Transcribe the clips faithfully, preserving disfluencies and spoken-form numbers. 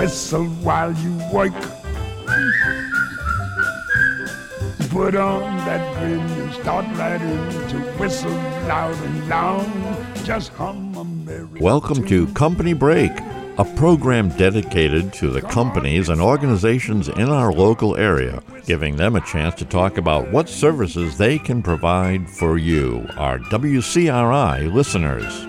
whistle while you work. Put on that grin and start right in to whistle loud and long. Just hum a merry Welcome to Company Break, a program dedicated to the companies and organizations in our local area, giving them a chance to talk about what services they can provide for you, our W C R I listeners.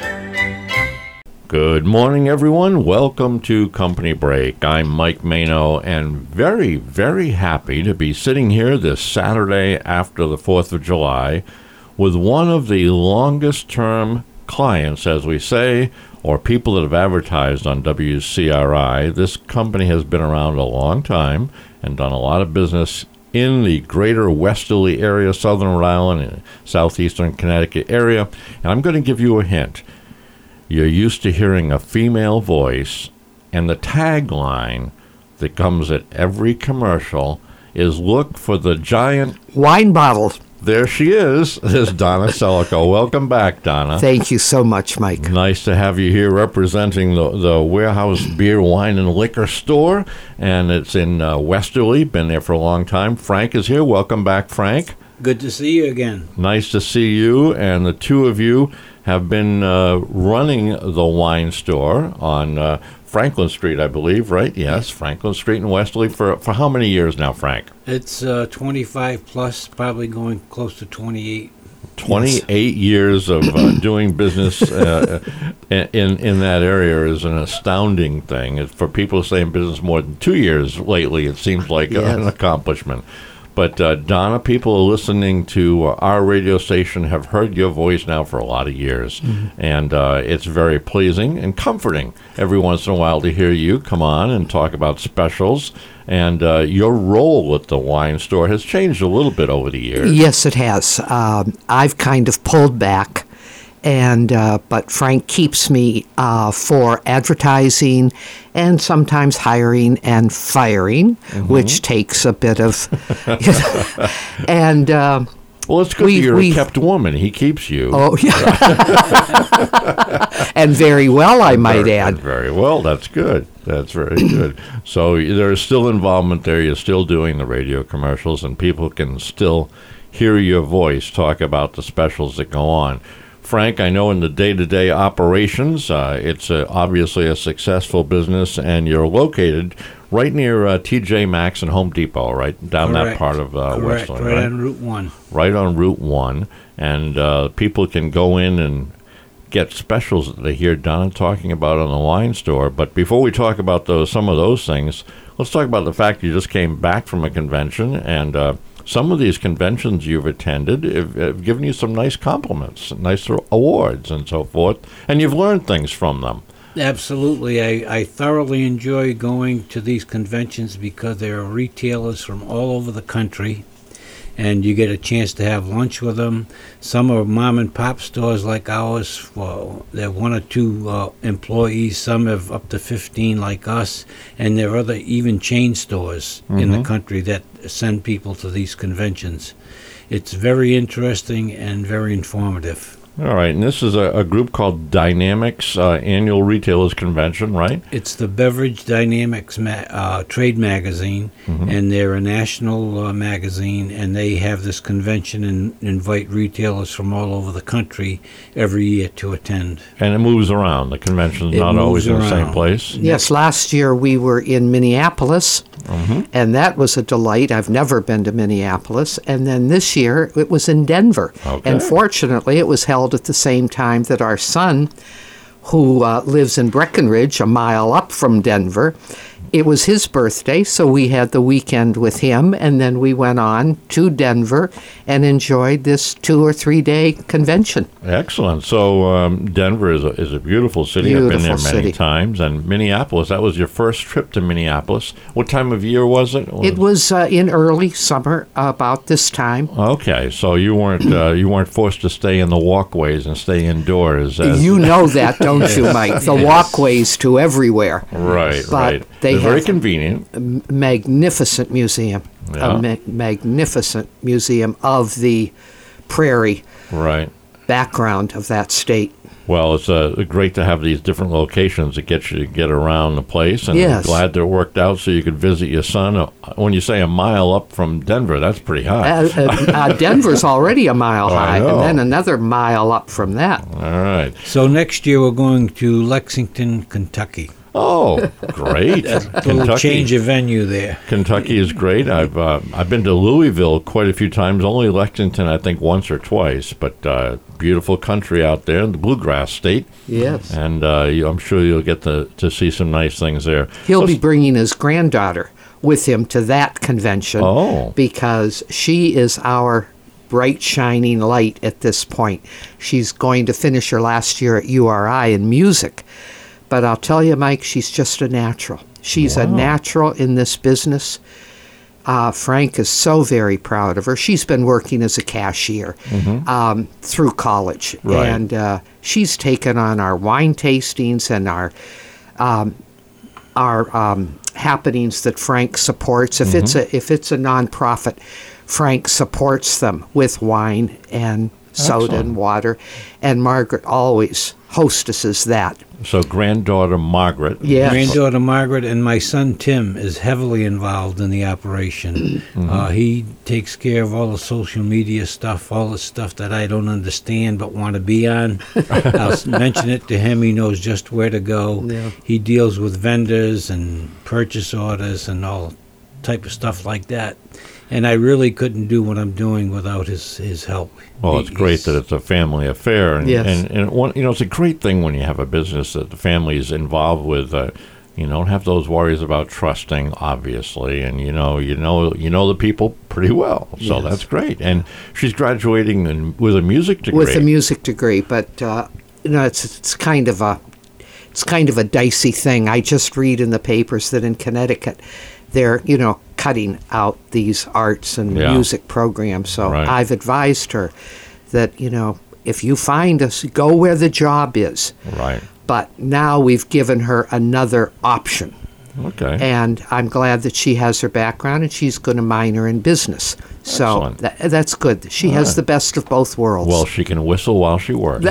Good morning, everyone. Welcome to Company Break. I'm Mike Mano, and very, very happy to be sitting here this Saturday after the fourth of July with one of the longest-term clients, as we say, or people that have advertised on W C R I. This company has been around a long time and done a lot of business in the greater Westerly area, southern Rhode Island, and southeastern Connecticut area. And I'm going to give you a hint. You're used to hearing a female voice, and the tagline that comes at every commercial is, "Look for the giant wine bottles." There she is. This is Donna Celico. Welcome back, Donna. Thank you so much, Mike. Nice to have you here representing the, the Warehouse Beer, Wine, and Liquor Store, and it's in uh, Westerly. Been there for a long time. Frank is here. Welcome back, Frank. Good to see you again. Nice to see you, and the two of you have been uh, running the wine store on uh, Franklin Street, I believe, right? Yes, Franklin Street in Westerly for, for how many years now, Frank? It's uh, twenty-five plus, probably going close to twenty-eight. twenty-eight yes. years of uh, doing business uh, in in that area is an astounding thing. For people to stay in business more than two years lately, it seems like yes. an accomplishment. But, uh, Donna, people listening to uh, our radio station have heard your voice now for a lot of years. Mm-hmm. And uh, it's very pleasing and comforting every once in a while to hear you come on and talk about specials. And uh, your role at the wine store has changed a little bit over the years. Yes, it has. Um, I've kind of pulled back. And uh, but Frank keeps me uh, for advertising and sometimes hiring and firing, mm-hmm. which takes a bit of, you know, and uh, well, it's good we, you're we, a kept woman. He keeps you. Oh, yeah, and very well, I might very, add. Very well. That's good. That's very good. So there's still involvement there. You're still doing the radio commercials, and people can still hear your voice talk about the specials that go on. Frank, I know in the day-to-day operations, uh, it's uh, obviously a successful business, and you're located right near uh, T J Maxx and Home Depot, right down Correct. that part of uh, Correct. Westland, right? right on Route One. Right on Route One, and uh, people can go in and get specials that they hear Donna talking about on the wine store. But before we talk about those, some of those things, let's talk about the fact you just came back from a convention, and uh, some of these conventions you've attended have, have given you some nice compliments, nice awards, and so forth, and you've learned things from them. Absolutely. I, I thoroughly enjoy going to these conventions because there are retailers from all over the country, and you get a chance to have lunch with them. Some are mom and pop stores like ours. Well, there are one or two uh, employees. Some have up to fifteen like us. And there are other even chain stores mm-hmm. in the country that send people to these conventions. It's very interesting and very informative. All right, and this is a, a group called Dynamics uh, Annual Retailers Convention, right? It's the Beverage Dynamics ma- uh, trade magazine, mm-hmm. and they're a national uh, magazine, and they have this convention and invite retailers from all over the country every year to attend. And it moves around. The convention's it not always around. in the same place. Yes, last year we were in Minneapolis, mm-hmm. and that was a delight. I've never been to Minneapolis. And then this year it was in Denver. Okay. And fortunately it was held at the same time that our son, who uh, lives in Breckenridge, a mile up from Denver, it was his birthday, so we had the weekend with him, and then we went on to Denver and enjoyed this two or three day convention. Excellent. So um, Denver is a, is a beautiful city. Beautiful I've been there many city. times. And Minneapolis, that was your first trip to Minneapolis. What time of year was it? It was uh, in early summer, about this time. Okay, so you weren't uh, you weren't forced to stay in the walkways and stay indoors. As you know that, don't you, Mike? The Yes. walkways to everywhere. Right, But right. they They're very have convenient. a magnificent museum, Yeah. a ma- magnificent museum of the prairie Right. background of that state. Well, it's uh, great to have these different locations that get you to get around the place, and Yes. I'm glad that it worked out so you could visit your son. Uh, When you say a mile up from Denver, that's pretty high. Uh, uh, uh, Denver's already a mile Oh, I high, know. and then another mile up from that. All right. So next year we're going to Lexington, Kentucky. Oh, great. A little Kentucky. change of venue there. Kentucky is great. I've uh, I've been to Louisville quite a few times. Only Lexington, I think, once or twice. But uh, beautiful country out there, the Bluegrass State. Yes. And uh, you, I'm sure you'll get to, to see some nice things there. He'll be bringing his granddaughter with him to that convention Oh. because she is our bright shining light at this point. She's going to finish her last year at U R I in music. But I'll tell you, Mike, she's just a natural. She's a Wow. natural in this business. Uh, Frank is so very proud of her. She's been working as a cashier um, through college. Right. And uh, she's taken on our wine tastings and our um, our um, happenings that Frank supports. If it's a if it's a nonprofit, Frank supports them with wine and soda Excellent. and water. And Margaret always hostesses that. So granddaughter Margaret. Yes. Granddaughter Margaret and my son Tim is heavily involved in the operation. Uh, he takes care of all the social media stuff, all the stuff that I don't understand but want to be on. I'll s- mention it to him. He knows just where to go. Yeah. He deals with vendors and purchase orders and all type of stuff like that. And I really couldn't do what I'm doing without his, his help. Well, it's He- great he's- that it's a family affair, and Yes. and, and one, you know, it's a great thing when you have a business that the family is involved with. Uh, you don't have those worries about trusting, obviously, and you know, you know, you know the people pretty well, so Yes. that's great. And she's graduating in, with a music degree. with a music degree, but uh, you know, it's it's kind of a it's kind of a dicey thing. I just read in the papers that in Connecticut, they're you know cutting out these arts and Yeah. music programs. So Right. I've advised her that you know if you find us, go where the job is. Right. But now we've given her another option. Okay. And I'm glad that she has her background and she's going to minor in business. So Excellent. that, that's good. She All has right. the best of both worlds. Well, she can whistle while she works.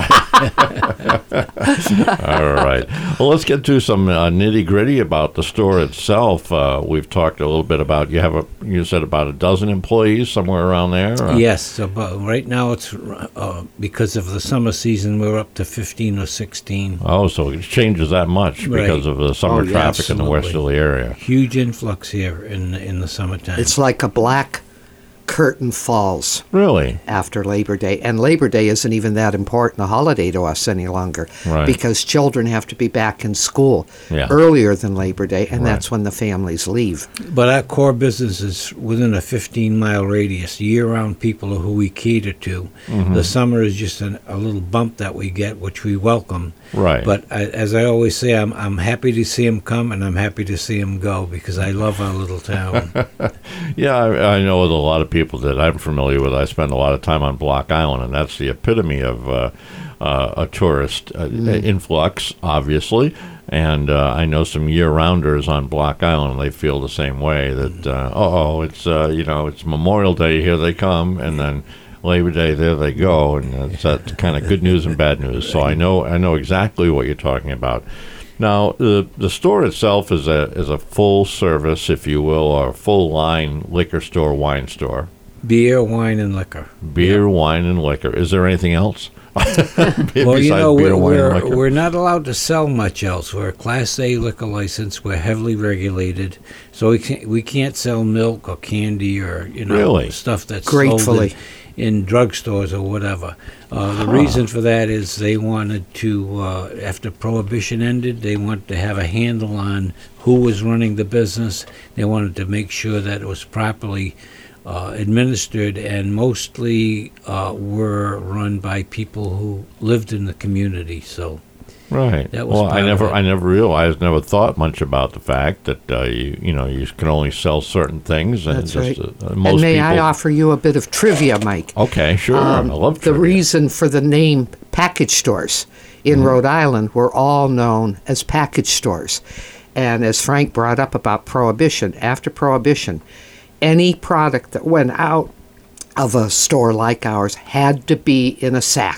All right. Well, let's get to some uh, nitty gritty about the store itself. Uh, we've talked a little bit about you have a you said about a dozen employees somewhere around there. uh, Yes, about right now it's uh, because of the summer season. We're up to fifteen or sixteen. Oh, so it changes that much Right. because of the summer Oh, yeah, traffic in the absolutely. westerly area. Huge influx here in in the summertime. It's like a black curtain falls Really? after Labor Day. And Labor Day isn't even that important a holiday to us any longer Right. because children have to be back in school Yeah. earlier than Labor Day, and Right. that's when the families leave. But our core business is within a fifteen mile radius. Year round people are who we cater to. Mm-hmm. The summer is just an, a little bump that we get, which we welcome. Right. But I, as I always say, I'm I'm happy to see them come and I'm happy to see them go because I love our little town. Yeah, I, I know with a lot of people that I'm familiar with. I spend a lot of time on Block Island, and that's the epitome of uh, uh, a tourist uh, influx, obviously. And uh, I know some year-rounders on Block Island. They feel the same way. That uh, oh, it's uh, you know, it's Memorial Day, here they come, and then Labor Day, there they go, and it's that kind of good news and bad news. So I know I know exactly what you're talking about. Now, the the store itself is a is a full service, if you will, or full line liquor store, wine store. Beer, wine, and liquor. Beer, wine, and liquor. Is there anything else? Well, you know, beer, we're, wine, and we're, liquor? we're not allowed to sell much else. We're a Class A liquor license. We're heavily regulated, so we can't we can't sell milk or candy or you know Really? stuff that's Gratefully. sold in, in drugstores or whatever. Uh, the reason for that is they wanted to, uh, after Prohibition ended, they wanted to have a handle on who was running the business. They wanted to make sure that it was properly uh, administered, and mostly uh, were run by people who lived in the community. So Right. that was well, I part of never, it. I never realized, never thought much about the fact that uh, you, you know, you can only sell certain things, and That's just, right. uh, most And may people. I offer you a bit of trivia, Mike? Okay, sure. Um, I love the trivia. reason for the name package stores in Mm-hmm. Rhode Island were all known as package stores. And as Frank brought up about Prohibition, after Prohibition, any product that went out of a store like ours had to be in a sack,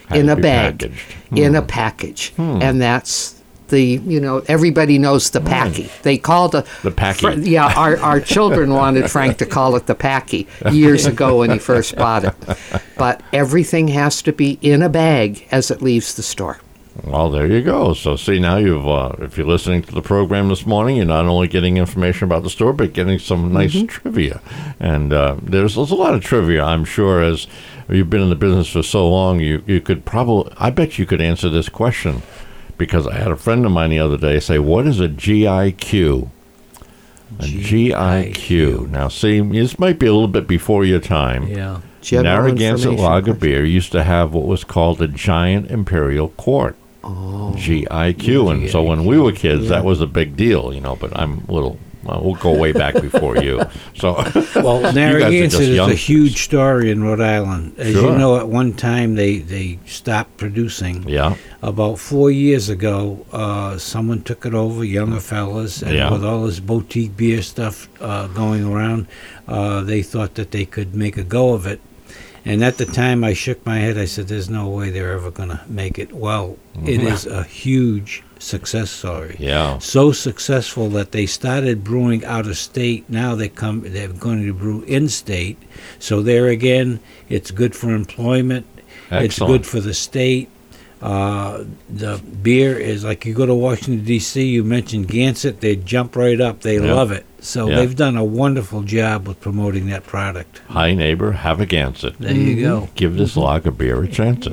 in to a be bag, packaged. in Hmm. a package, and that's the you know everybody knows the packy. They called the The packy. Fr- yeah, our our children wanted Frank to call it the packy years ago when he first bought it, but everything has to be in a bag as it leaves the store. Well, there you go. So, see, now you've, uh, if you're listening to the program this morning, you're not only getting information about the store, but getting some nice Mm-hmm. trivia. And uh, there's, there's a lot of trivia, I'm sure, as you've been in the business for so long, you, you could probably, I bet you could answer this question, because I had a friend of mine the other day say, what is a G I Q? A G I Q. Now, see, this might be a little bit before your time. Yeah. General Narragansett information Lager question. Beer used to have what was called a giant imperial quart. Oh, G I Q. And so when we were kids, that was a big deal, you know, but I'm a little, well, we'll go way back before you. So, Well, just Narragansett is a youngsters. huge story in Rhode Island. As Sure. you know, at one time they, they stopped producing. yeah, About four years ago, uh, someone took it over, younger fellas, and Yeah. with all this boutique beer stuff uh, going around, uh, they thought that they could make a go of it. And at the time, I shook my head. I said, "There's no way they're ever going to make it." Well, it is a huge success story. yeah. So successful that they started brewing out of state. Now they come, they're going to brew in state. So there again, it's good for employment. It's Excellent. good for the state. Uh, the beer is like you go to Washington D C. You mentioned Gansett, they jump right up. They Yeah. love it. So Yeah. they've done a wonderful job with promoting that product. Hi, neighbor, have a Gansett. There you go. Give this lager beer a chance.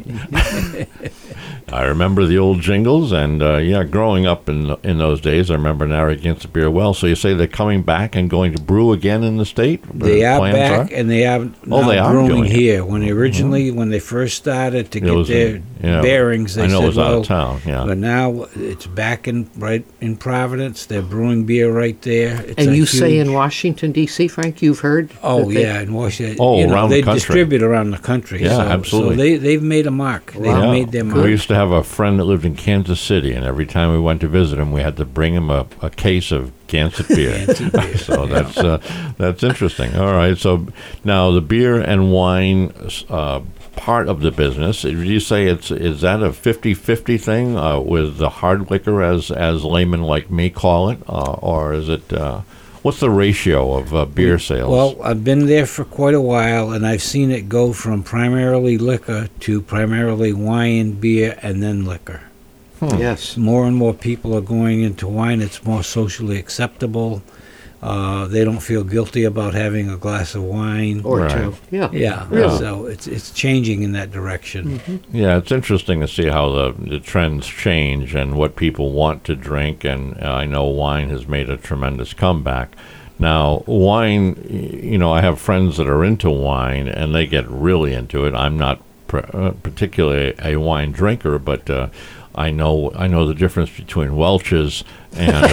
I remember the old jingles, and uh, yeah, growing up in in those days, I remember Narragansett beer well. So you say they're coming back and going to brew again in the state? They The are plans back, and they are now Oh, they are brewing doing it. here. When they originally, when they first started to It get was their in- yeah, bearings, they I know said, it was well, out of town. Yeah, but now it's back in right in Providence. They're brewing beer right there. It's and a you say huge- in Washington D C, Frank, you've heard? Oh that they- yeah, in Washington. Oh, you know, around the they country. distribute around the country. Yeah, so, absolutely. So they they've made a mark. They've Yeah. made their We mark. used to have a friend that lived in Kansas City, and every time we went to visit him, we had to bring him a, a case of Gansett beer. Gansett beer, So yeah. that's uh, that's interesting. All right. So now the beer and wine uh, part of the business, did you say it's is that a fifty-fifty thing uh, with the hard liquor, as as laymen like me call it, uh, or is it? Uh, what's the ratio of uh, beer sales? Well, I've been there for quite a while, and I've seen it go from primarily liquor to primarily wine, beer, and then liquor. Yes. More and more people are going into wine. It's more socially acceptable. Uh, they don't feel guilty about having a glass of wine. Or Right. two. Yeah. yeah, Really? so it's it's changing in that direction. Yeah, it's interesting to see how the, the trends change and what people want to drink, and uh, I know wine has made a tremendous comeback. Now, wine, y- you know, I have friends that are into wine, and they get really into it. I'm not pr- uh, particularly a wine drinker, but uh, I know I know the difference between Welch's and,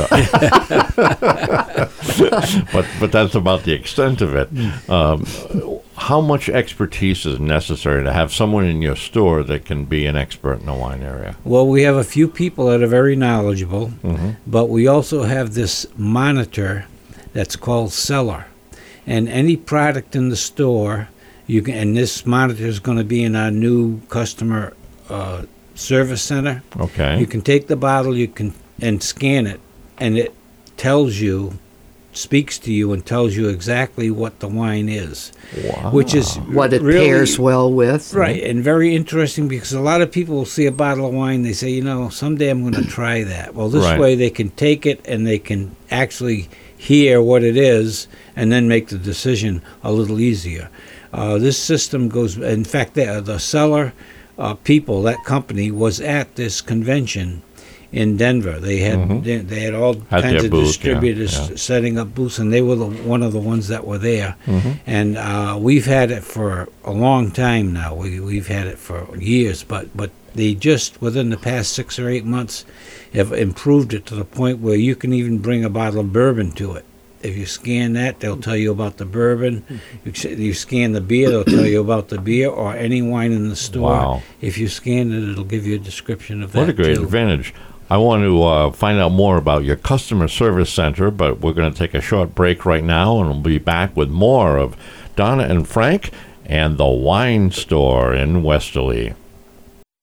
uh, but but that's about the extent of it. Um, how much expertise is necessary to have someone in your store that can be an expert in the wine area? Well, we have a few people that are very knowledgeable, but we also have this monitor that's called Cellar. And any product in the store, you can, and this monitor is going to be in our new customer uh, service center. Okay. You can take the bottle, you can and scan it, and it tells you, speaks to you, and tells you exactly what the wine is, Wow. which is What it really, pairs well with. Right, and very interesting because a lot of people will see a bottle of wine, they say, you know, someday I'm going to try that. Well, this Right. way they can take it and they can actually hear what it is and then make the decision a little easier. Uh, this system goes, in fact, the, the Cellar uh, people, that company, was at this convention in Denver. They had Mhm. they, they had all Had kinds their of booth, yeah, distributors yeah. setting up booths, and they were the, one of the ones that were there. Mhm. And uh, we've had it for a long time now. We we've had it for years, but but they just within the past six or eight months have improved it to the point where you can even bring a bottle of bourbon to it. If you scan that, they'll tell you about the bourbon. You, s- you scan the beer, they'll tell you about the beer or any wine in the store. Wow. If you scan it, it'll give you a description of that What a great too. advantage. I want to uh, find out more about your customer service center, but we're going to take a short break right now, and we'll be back with more of Donna and Frank and the Wine Store in Westerly.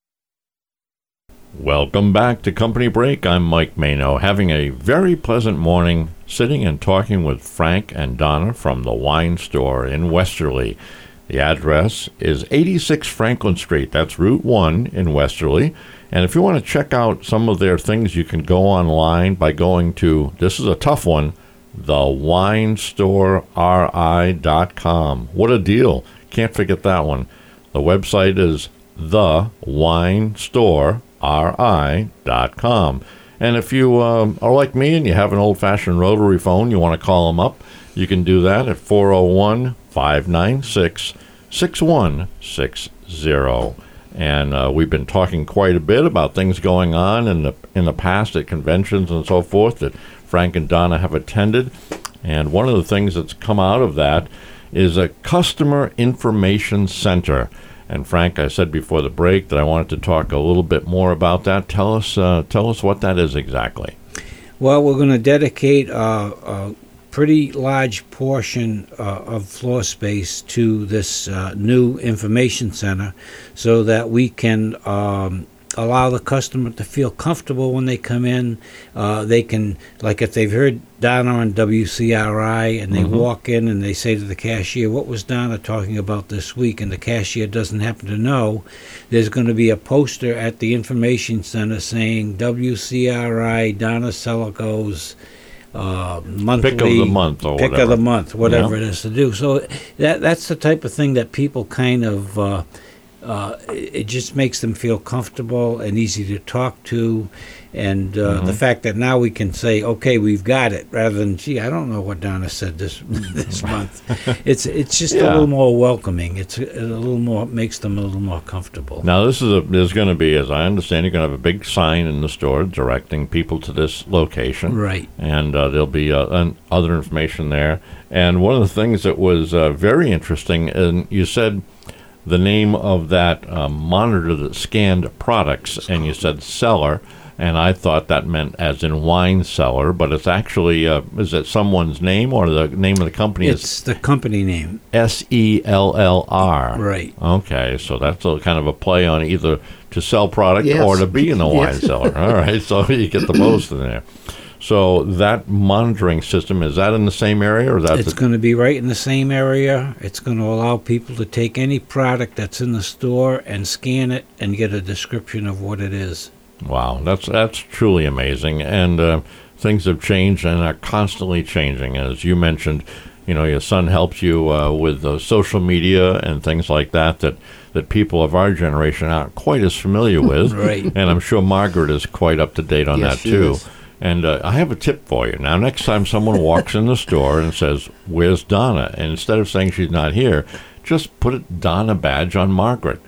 Welcome back to Company Break. I'm Mike Mano, having a very pleasant morning sitting and talking with Frank and Donna from the wine store in Westerly. The address is eighty-six Franklin Street. That's Route one in Westerly. And if you want to check out some of their things, you can go online by going to, this is a tough one, the wine store r i dot com. What a deal. Can't forget that one. The website is the wine store r i dot com. And if you um, are like me and you have an old-fashioned rotary phone, you want to call them up, you can do that at four oh one, five nine six, six one six zero. And uh, we've been talking quite a bit about things going on in the in the past at conventions and so forth that Frank and Donna have attended. And one of the things that's come out of that is a customer information center. And Frank, I said before the break that I wanted to talk a little bit more about that. Tell us, uh, tell us what that is exactly. Well, we're going to dedicate uh, a pretty large portion uh, of floor space to this uh, new information center, so that we can um, allow the customer to feel comfortable when they come in. Uh, they can, like if they've heard Donna on W C R I and they mm-hmm. walk in and they say to the cashier, what was Donna talking about this week? And the cashier doesn't happen to know. There's going to be a poster at the information center saying W C R I, Donna Seligo's uh, monthly pick of the month or pick whatever. of the month, whatever yeah. it is to do. So that that's the type of thing that people kind of uh, uh, it just makes them feel comfortable and easy to talk to. And uh, mm-hmm. the fact that now we can say, okay, we've got it, rather than, gee, I don't know what Donna said this this month. It's it's just yeah. a little more welcoming. It's a, a little more, makes them a little more comfortable. Now, this is a, there's going to be, as I understand, you're going to have a big sign in the store directing people to this location. Right. And uh, there'll be uh, un- other information there. And one of the things that was uh, very interesting, and you said the name of that um, monitor that scanned products, and you said Cellar. And I thought that meant as in wine cellar, but it's actually, uh, is it someone's name or the name of the company? It's is the company name. S E L L R. Right. Okay, so that's a kind of a play on either to sell product Yes. or to be in the wine Yes. cellar. All right, so you get the most in there. So that monitoring system, is that in the same area? or that's It's going to be right in the same area. It's going to allow people to take any product that's in the store and scan it and get a description of what it is. Wow, that's that's truly amazing, and uh, things have changed and are constantly changing. As you mentioned, you know, your son helps you uh, with uh, social media and things like that that that people of our generation aren't quite as familiar with. Right. And I'm sure Margaret is quite up to date on Yes, that she too. is. And uh, I have a tip for you. Now, next time someone walks in the store and says, "Where's Donna?" and instead of saying she's not here, just put a Donna badge on Margaret.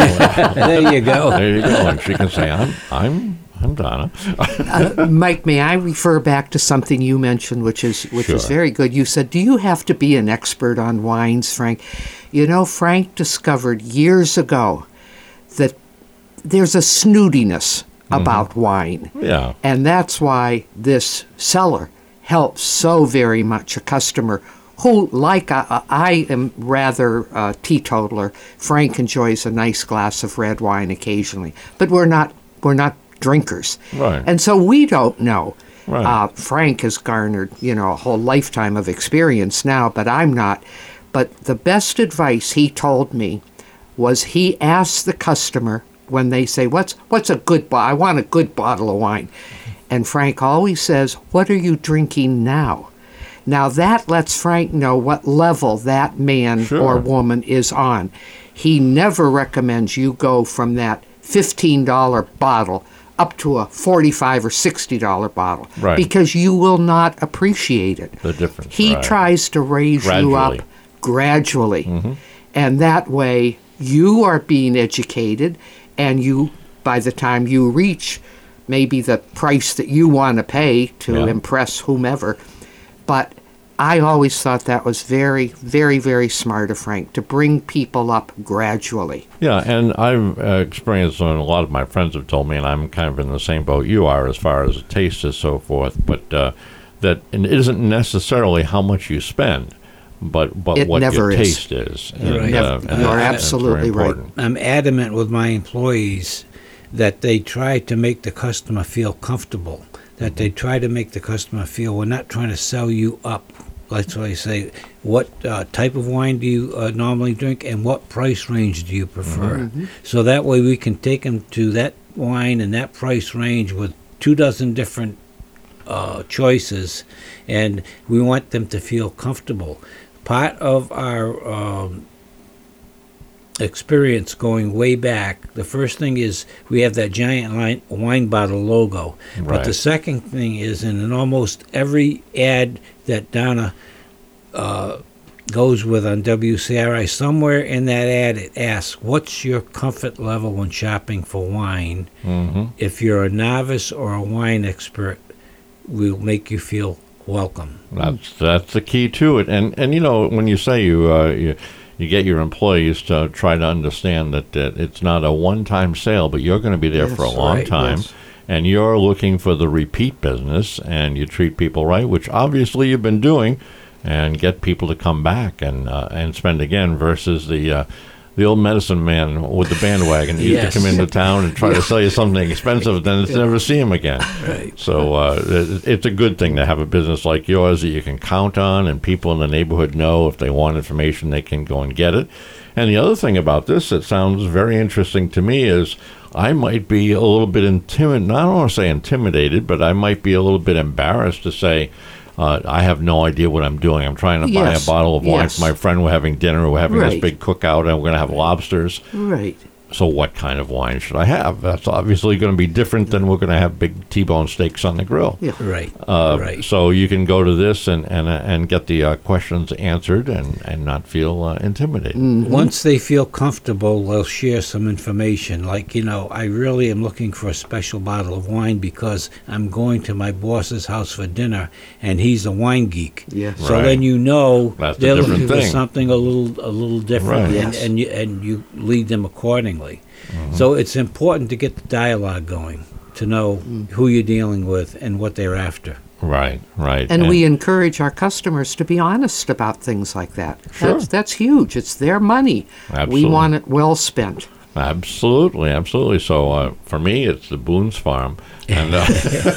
There you go. There you go, and she can say, "I'm, I'm, I'm Donna." uh, Mike, may I refer back to something you mentioned, which is which is Sure. very good. You said, "Do you have to be an expert on wines, Frank?" You know, Frank discovered years ago that there's a snootiness about wine, Yeah. and that's why this cellar helps so very much a customer who, like I, I am rather uh, teetotaler. Frank enjoys a nice glass of red wine occasionally, but we're not we're not drinkers, Right. and so we don't know. Right. Uh, Frank has garnered, you know, a whole lifetime of experience now, but I'm not. But the best advice he told me was he asked the customer when they say, "What's what's a good bo- I want a good bottle of wine," and Frank always says, "What are you drinking now?" Now that lets Frank know what level that man Sure. or woman is on. He never recommends you go from that fifteen dollar bottle up to a forty-five or sixty dollar bottle, Right. because you will not appreciate it. The difference, He right. tries to raise you Gradually. up gradually, Mm-hmm. and that way you are being educated, and you, by the time you reach maybe the price that you want to pay to Yeah. impress whomever. But I always thought that was very, very, very smart of Frank, to bring people up gradually. Yeah, and I've uh, experienced, and a lot of my friends have told me, and I'm kind of in the same boat you are as far as taste and so forth, but uh, that it isn't necessarily how much you spend, but, but It what never your is. taste is. Right. And, Never- uh, you're that's absolutely very right. important. I'm adamant with my employees that they try to make the customer feel comfortable, that they try to make the customer feel we're not trying to sell you up. That's why I say, what uh, type of wine do you uh, normally drink, and what price range do you prefer? Mm-hmm. So that way we can take them to that wine and that price range with two dozen different uh, choices, and we want them to feel comfortable. Part of our um, experience going way back, the first thing is we have that giant line, wine bottle logo. Right. But the second thing is, in, in almost every ad that Donna uh, goes with on W C R I, somewhere in that ad it asks, what's your comfort level when shopping for wine? Mm-hmm. If you're a novice or a wine expert, we'll make you feel welcome. That's that's the key to it. And and you know, when you say you uh, you, you get your employees to try to understand that, that it's not a one-time sale, but you're going to be there Yes, for a long right, time, yes. and you're looking for the repeat business, and you treat people right, which obviously you've been doing, and get people to come back and uh, and spend again versus the. Uh, The old medicine man with the bandwagon. He used Yes. to come into town and try to sell you something expensive, then it's never see him again. Right. So uh, it- it's a good thing to have a business like yours that you can count on, and people in the neighborhood know if they want information, they can go and get it. And the other thing about this that sounds very interesting to me is I might be a little bit intimidated, I don't want to say intimidated, but I might be a little bit embarrassed to say, Uh, I have no idea what I'm doing. I'm trying to buy Yes, a bottle of wine yes. for my friend. We're having dinner. We're having this Right. big cookout, and we're going to have lobsters. Right. So what kind of wine should I have? That's obviously going to be different than we're going to have big T-bone steaks on the grill. Yeah. Right. Uh, right. So you can go to this and and, uh, and get the uh, questions answered and, and not feel uh, intimidated. Once they feel comfortable, they'll share some information. Like, you know, I really am looking for a special bottle of wine because I'm going to my boss's house for dinner, and he's a wine geek. Yes. So Right. then you know That's a they're different looking for thing. something a little a little different, Right. and, Yes. and you and you lead them accordingly. Mm-hmm. So it's important to get the dialogue going, to know who you're dealing with and what they're after. Right, right. And we encourage our customers to be honest about things like that. Sure. That's, that's huge. It's their money. Absolutely. We want it well spent. Absolutely, absolutely. So uh, for me, it's the Boone's Farm. And uh,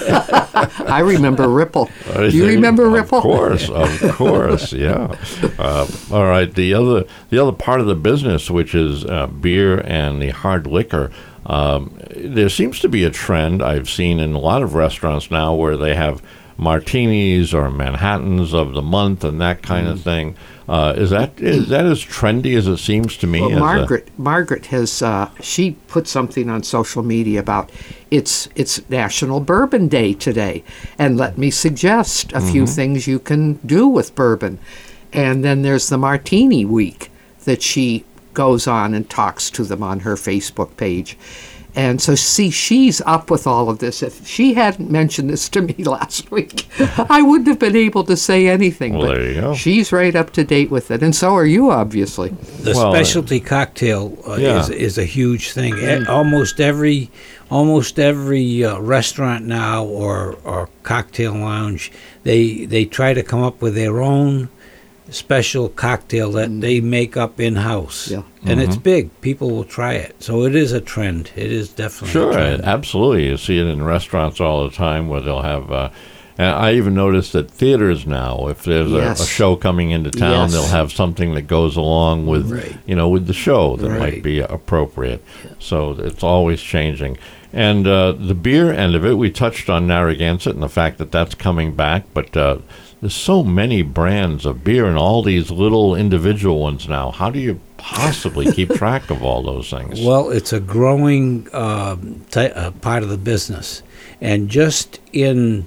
I remember Ripple. Do you remember Ripple? Of course, of course, yeah. Uh, all right, the other the other part of the business, which is uh, beer and the hard liquor, um, there seems to be a trend I've seen in a lot of restaurants now where they have martinis or Manhattans of the month and that kind Mm. of thing. Uh, is that is that as trendy as it seems to me? Well, as a- Margaret, Margaret has uh, she put something on social media about it's it's National Bourbon Day today, and let me suggest a few things you can do with bourbon. And then there's the Martini Week that she goes on and talks to them on her Facebook page. And so, see, she's up with all of this. If she hadn't mentioned this to me last week, I wouldn't have been able to say anything. Well, but there you go. she's right up to date with it, and so are you, obviously. The Well, uh, specialty cocktail uh, yeah. is is a huge thing. E- Almost every almost every uh, restaurant now or or cocktail lounge, they they try to come up with their own special cocktail that they make up in house. Yeah. And it's big. People will try it. So it is a trend. It is definitely Sure, a trend. absolutely. You see it in restaurants all the time where they'll have. Uh, and I even noticed that theaters now, if there's a, Yes. a show coming into town, Yes. they'll have something that goes along with, Right. you know, with the show that might Right. be appropriate. So it's always changing. And uh, the beer end of it, we touched on Narragansett and the fact that that's coming back, but uh, there's so many brands of beer and all these little individual ones now. How do you possibly keep track of all those things? Well, it's a growing um, ty- uh, part of the business. And just in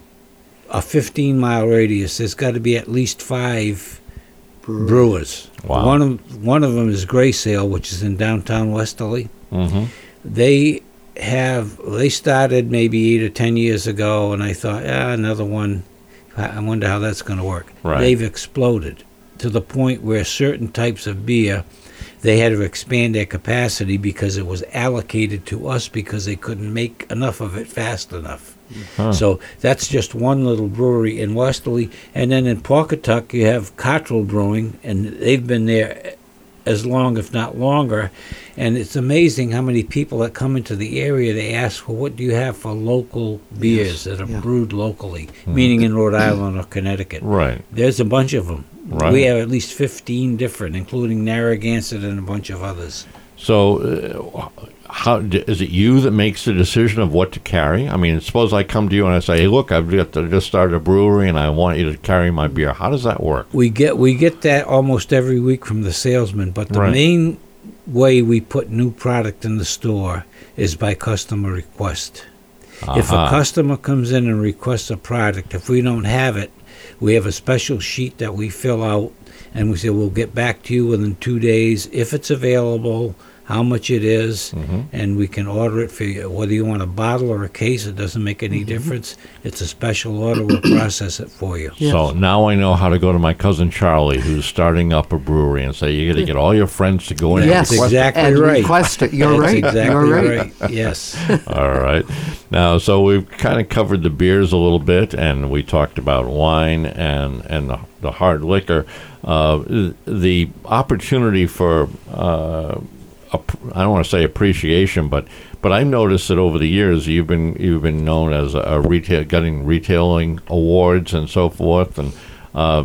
a fifteen mile radius, there's got to be at least five brewers. Wow. One of one of them is Gray Sale, which is in downtown Westerly. Mm-hmm. They have they started maybe eight or ten years ago, and I thought, ah, another one. I I wonder how that's going to work. Right. They've exploded to the point where certain types of beer, they had to expand their capacity because it was allocated to us because they couldn't make enough of it fast enough. Huh. So that's just one little brewery in Westerly. And then in Pawcatuck, you have Cottrell Brewing, and they've been there as long, if not longer. And it's amazing how many people that come into the area, they ask, well, what do you have for local beers that are yeah. brewed locally, meaning in Rhode Island or Connecticut. Right. There's a bunch of them. Right. We have at least fifteen different, including Narragansett and a bunch of others. So, uh, how d- is it you that makes the decision of what to carry? I mean, suppose I come to you and I say, "Hey, look, I've just, I just started a brewery and I want you to carry my beer." How does that work? We get we get that almost every week from the salesman, but the Right. main way we put new product in the store is by customer request. If a Uh-huh. customer comes in and requests a product, if we don't have it, we have a special sheet that we fill out, and we say we'll get back to you within two days if it's available, how much it is, Mhm. and we can order it for you. Whether you want a bottle or a case, it doesn't make any difference. It's a special order. We'll process it for you. Yes. So now I know how to go to my cousin Charlie, who's starting up a brewery, and say, "You got to get all your friends to go in." Yes, and request it." exactly and right. request it. You're That's right. exactly You're right. Yes. All right. Now, so we've kind of covered the beers a little bit, and we talked about wine and and the, the hard liquor. Uh, the opportunity for uh, I don't want to say appreciation, but but I've noticed that over the years you've been you've been known as a retail, getting retailing awards and so forth. And uh,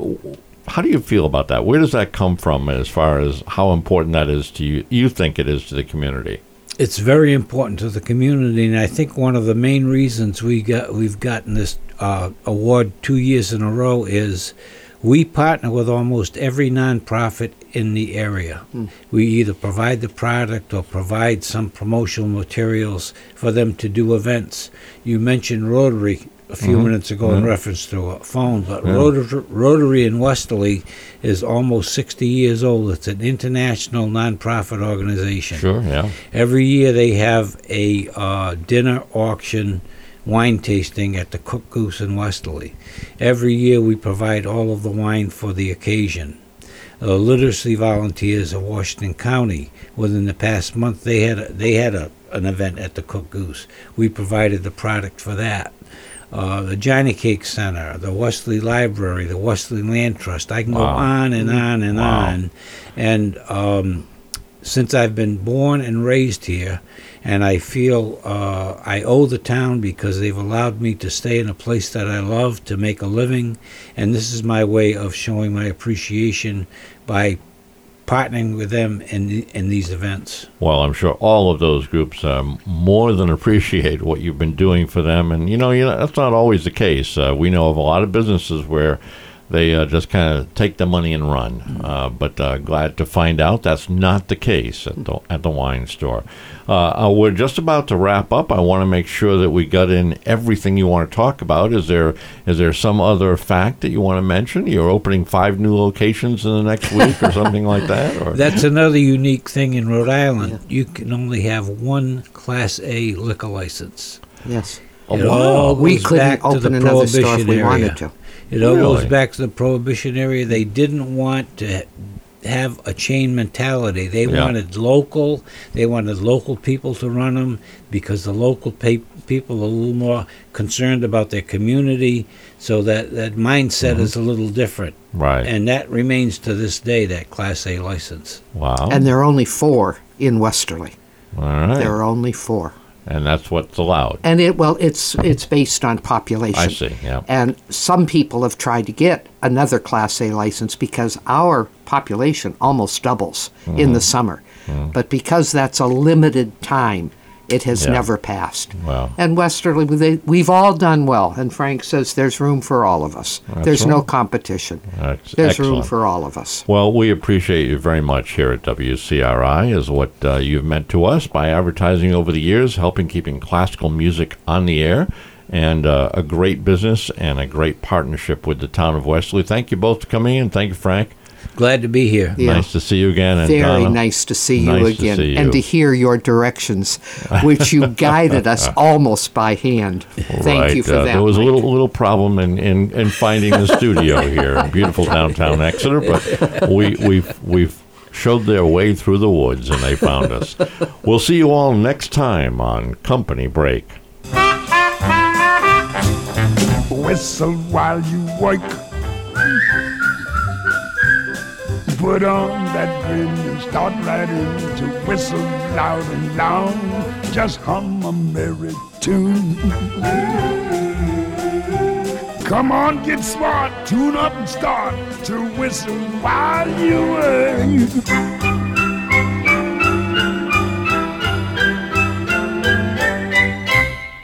how do you feel about that? Where does that come from, as far as how important that is to you? You think it is to the community? It's very important to the community, and I think one of the main reasons we got we've gotten this uh, award two years in a row is we partner with almost every nonprofit in the area. Mm. We either provide the product or provide some promotional materials for them to do events. You mentioned Rotary a few mm-hmm. minutes ago mm-hmm. in reference to a phone, but yeah. Rotary, Rotary in Westerly is almost sixty years old. It's an international nonprofit organization. Sure, yeah. Every year they have a uh, dinner auction wine tasting at the Cook Goose in Westerly. Every year we provide all of the wine for the occasion. The literacy volunteers of Washington County, within the past month, they had a, they had a, an event at the Cook Goose. We provided the product for that. Uh, the Johnny Cake Center, the Westerly Library, the Westerly Land Trust. I can wow. go on and on and wow. on. And um, since I've been born and raised here, and I feel uh, I owe the town because they've allowed me to stay in a place that I love, to make a living, and this is my way of showing my appreciation by partnering with them in the, in these events. Well, I'm sure all of those groups um, more than appreciate what you've been doing for them, and you know, you know that's not always the case. Uh, we know of a lot of businesses where they uh, just kind of take the money and run. Mm-hmm. Uh, but uh, glad to find out that's not the case at the at the wine store. Uh, uh, we're just about to wrap up. I want to make sure that we got in everything you want to talk about. Is there is there some other fact that you want to mention? You're opening five new locations in the next week or something like that? Or? That's another unique thing in Rhode Island. Yeah. You can only have one Class A liquor license. Yes. Oh, it wow. all goes We couldn't back to open the another store Prohibition if we area. wanted to. It all Really? goes back to the Prohibition area. They didn't want to have a chain mentality. They Yeah. wanted local. They wanted local people to run them because the local pa- people are a little more concerned about their community. So that, that mindset Mm-hmm. is a little different. Right. And that remains to this day, that Class A license. Wow. And there are only four in Westerly. all right. There are only four. And that's what's allowed. And it well, it's it's based on population. I see, yeah. And some people have tried to get another Class A license because our population almost doubles Mm-hmm. in the summer. Mm. But because that's a limited time, it has Yeah. never passed. Wow. And Westerly, they, we've all done well. And Frank says there's room for all of us. There's no Excellent. competition. That's There's room excellent. for all of us. Well, we appreciate you very much here at W C R I, as what uh, you've meant to us by advertising over the years, helping keeping classical music on the air, and uh, a great business and a great partnership with the town of Westerly. Thank you both for coming in. Thank you, Frank. Glad to be here. Yeah. Nice to see you again. And Very Donna, nice to see you nice to again see and you. to hear your directions, which you guided us almost by hand. Thank right. you for uh, that. There was a Mike. little little problem in, in, in finding the studio here in beautiful downtown Exeter, but we we've we've showed their way through the woods and they found us. We'll see you all next time on Company Break. Whistle while you work. Put on that grin and start right in to whistle loud and long. Just hum a merry tune. Come on, get smart, tune up and start to whistle while you work.